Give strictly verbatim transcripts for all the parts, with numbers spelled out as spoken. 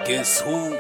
Guess who?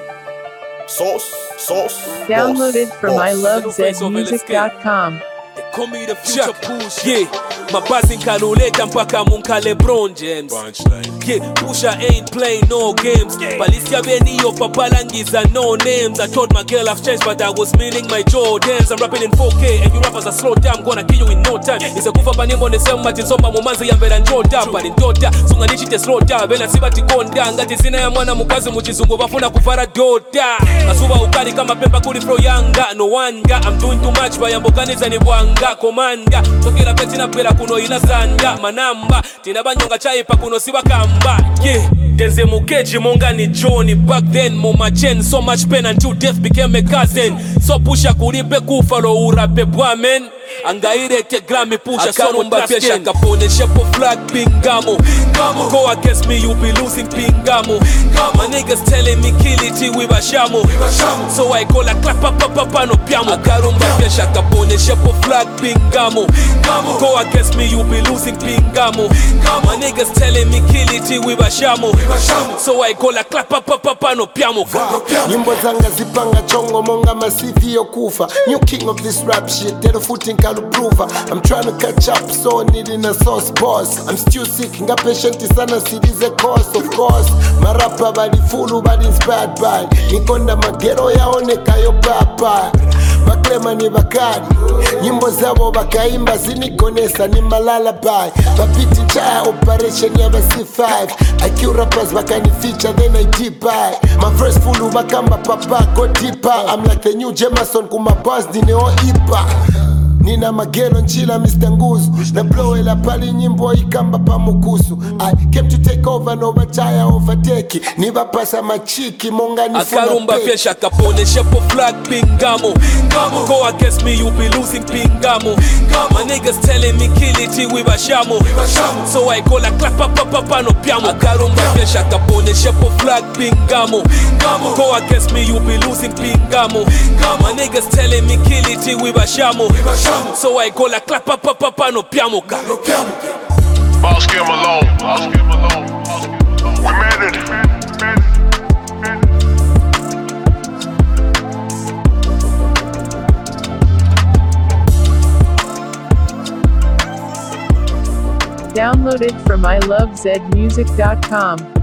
Sauce, sauce. Downloaded boss, from boss. I love zed music dot com. They call me the future push. Yeah, mabazi nkaluleta mpaka munka LeBron James. Yeah, Pusha ain't playing no games. Balisia beniyo papalangiza no names. I told my girl I've changed but I was meaning my Jordans. I'm rapping in four K and you rappers are slow down. Gonna kill you in no time. Isa kufa banimbo nesema matisomba mumanzi yambera njoda. Bali ndoda, sunga nichite slow down. Bena sibati konda, ngati zina ya mwana mukazi muchizungu bafuna kuvara doda. Asuba ukali kama pemba kuli flow yanga. No wanga, I'm doing too much bayambokaniza ni bwanga. Komanda, tokera petina pera kuno inazanga. Manamba, tina banyonga chaipa kuno siwa kamba. Yeah, Denze Mukeji monga ni Johnny. Back then moma chen, so much pain until death became a cousin. So Pusha kulipe kufalo urape bwamen. Angaire te Grammy Pusha Akarumba pesha kapone shepo flag pingamo. Go against me you be losing pingamo. My niggas telling me kill it we bashamo. So I call a clap up up up no piamo. Akarumba pesha kapone shepo flag pingamo. Go against me you be losing pingamo. My niggas telling me kill it we bashamo. So I call a clap up up up no piamo. Nyimbo zanga zipanga chongo monga masifi yokufa. New king of this rap shit, tell footing kaluprova. I'm trying to catch up, so needing a sauce boss. I'm still sick, nga patient sana series a course, of course. Marapa bali fulu bali inspired by Nikonda magero yaoneka yo papa. Baklema ni bakari, nyimbo zabo bakaimba zinikonesa ni malala bai. Bapiti chaya operation ya basi five. I kill rappers bakani feature then I deep buy. My verse fulu bakamba papa go deeper. I'm like the new Jameson kuma buzz dineo ipa. Nina magelo nchila Mister Nguzu. Na blow ela pali nyimbo ikamba pa mukusu. I came to take over no bataya overtake. Niba pasa machiki monga nifuna Akarumba pesha kapone shepo flag pingamo. Go against me you be losing pingamo. My niggas telling me kill it we bashamo. So I call a clap up up up no piamo. Akarumba pesha kapone shepo flag pingamo. Go against me you be losing pingamo. My niggas telling me kill it we bashamo. So I call a clap up up up no piamo. Boss Kim alone. Boss Kim alone. We made it. Downloaded from I love zed music dot com.